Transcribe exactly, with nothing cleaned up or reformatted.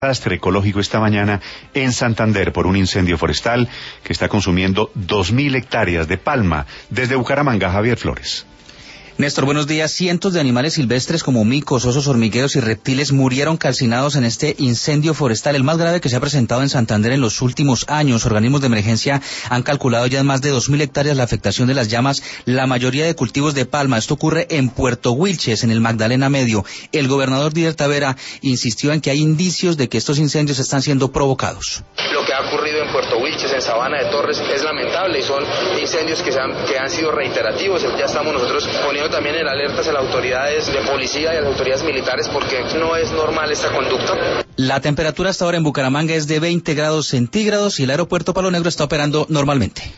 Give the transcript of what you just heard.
Desastre ecológico esta mañana en Santander por un incendio forestal que está consumiendo dos mil hectáreas de palma. Desde Bucaramanga, Javier Flores. Néstor, buenos días. Cientos de animales silvestres como micos, osos hormigueros y reptiles murieron calcinados en este incendio forestal, el más grave que se ha presentado en Santander en los últimos años. Organismos de emergencia han calculado ya en más de dos mil hectáreas la afectación de las llamas, la mayoría de cultivos de palma. Esto ocurre en Puerto Wilches, en el Magdalena Medio. El gobernador Didier Tavera insistió en que hay indicios de que estos incendios están siendo provocados. Lo que ha ocurrido en Puerto Wilches, en Sabana de Torres, es lamentable y son incendios que, se han, que han sido reiterativos. Ya estamos nosotros poniendo también en alertas a las autoridades de policía y a las autoridades militares porque no es normal esta conducta. La temperatura hasta ahora en Bucaramanga es de veinte grados centígrados y el aeropuerto Palo Negro está operando normalmente.